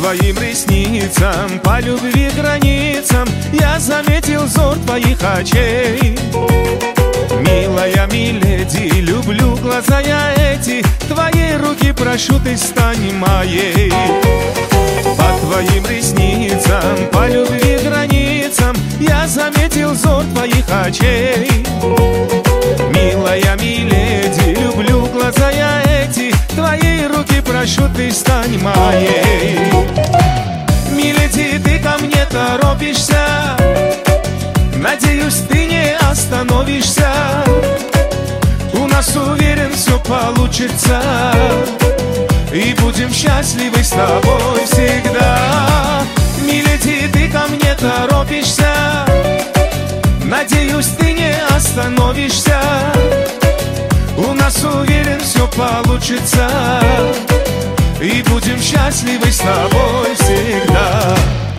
твоим ресницам, по любви границам я заметил взор твоих очей. Милая миледи, люблю глаза я эти, твоей руки прошу, ты стань моей. По твоим ресницам, по любви границам я заметил взор твоих очей. Милая миледи, люблю глаза я эти, твоей руки прошу, ты стань моей. Миледи, ты ко мне торопишься, надеюсь, ты не остановишься. У нас, уверен, все получится, и будем счастливы с тобой всегда. Миледи, ты ко мне торопишься, надеюсь, ты не остановишься. У нас, уверен, все получится, и будем счастливы с тобой всегда.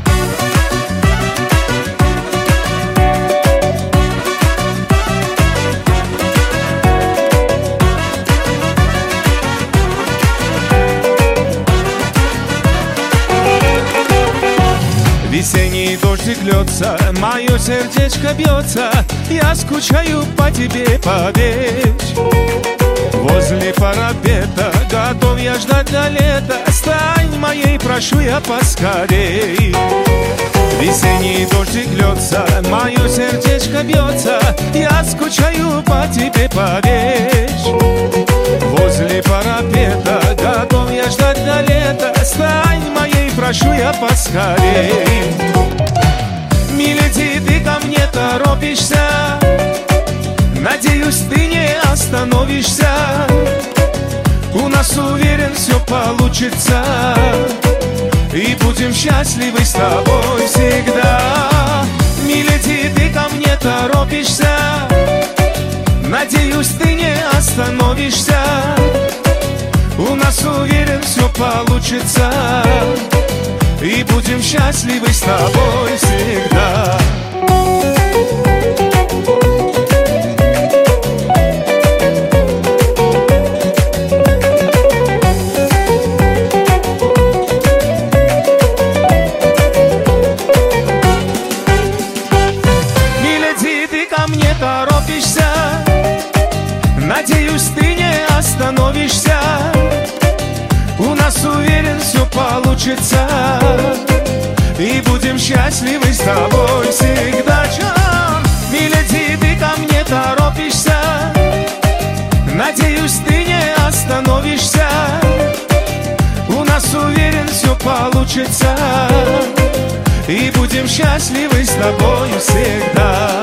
Весенний дождик льется, мое сердечко бьется, я скучаю по тебе, поверь. Возле парапета готов я ждать до лета, стань моей, прошу я поскорей. Весенний дождик льется, мое сердечко бьется, я скучаю по тебе, поверь. Возле парапета готов я ждать до лета, стань моей, прошу я поскорей. Миледи, ты ко мне торопишься, надеюсь, ты не остановишься. У нас, уверен, все получится, и будем счастливы с тобой всегда. Миледи, ты ко мне торопишься, надеюсь, ты не остановишься. У нас, уверен, все получится, и будем счастливы с тобой всегда. Миледи, ты ко мне торопишься, надеюсь, ты не остановишься. У нас, уверен, все получится, и будем счастливы с тобой всегда. Миледи, ты ко мне торопишься, надеюсь, ты не остановишься. У нас, уверен, все получится, и будем счастливы с тобой всегда.